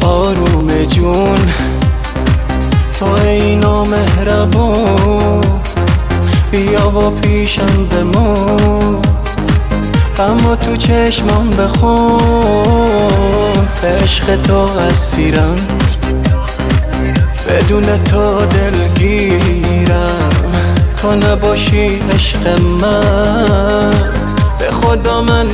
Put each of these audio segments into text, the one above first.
آروم جون تو ای نامهربون، بیا و پیشم بمون، غمو تو چشمام بخون. به عشق تو اسیرم، بدون تو دلگیرم، تو نباشی عشق من به خدا من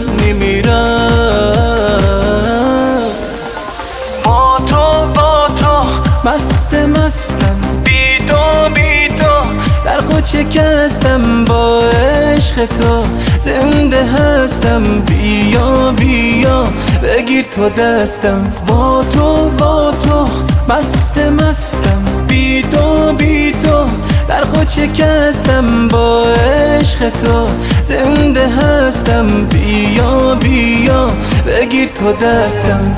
میمیرم. با تو مستم، بی تو در خود شکستم، با عشق تو زنده هستم. بیا بگیر تو دستم. با تو مستم، بی تو در خود شکستم، با عشق تو زنده هستم. بیا بگیر تو دستم.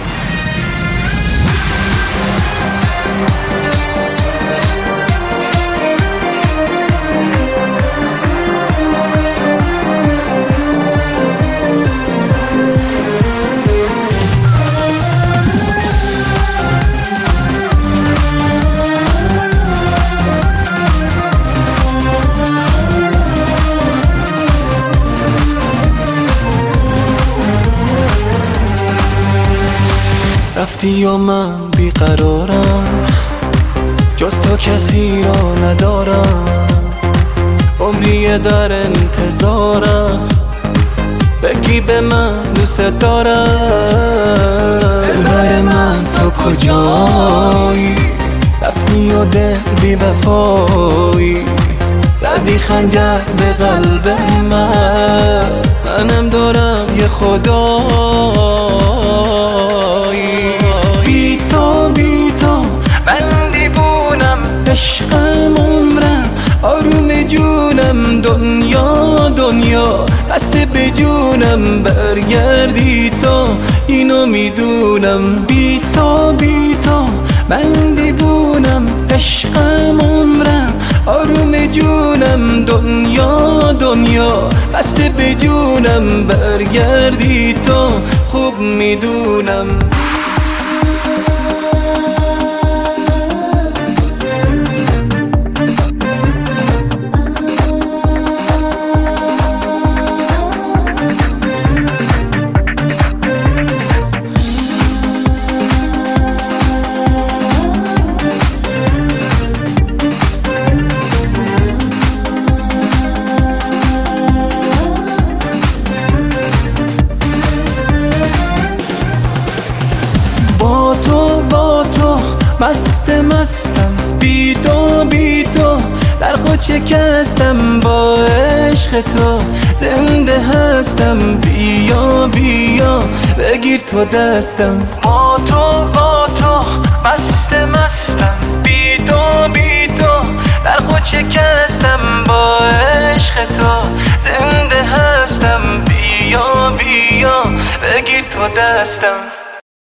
رفتی و من بیقرارم، جز تو کسی را ندارم. عمری در انتظارم، بگی به من دوست دارم. دلبر من تو کجایی؟ رفتی و دل بی وفایی، زدی خنجر به قلب من. منم دارم یه خدایی. بی تو من دیوونم، عشقم عمرم، آروم جونم. دنیا دست به جونم، برگردی تو اینو میدونم. بی تو من دیوونم، عشقم عمرم، آروم جونم. دنیا دست به جونم، برگردی تو خوب میدونم. با تو مستم، بی تو در خود شکستم، با عشق تو زنده هستم. بیا بگیر تو دستم. با تو مستم، بی تو در خود شکستم، با عشق تو زنده هستم. بیا بگیر تو دستم.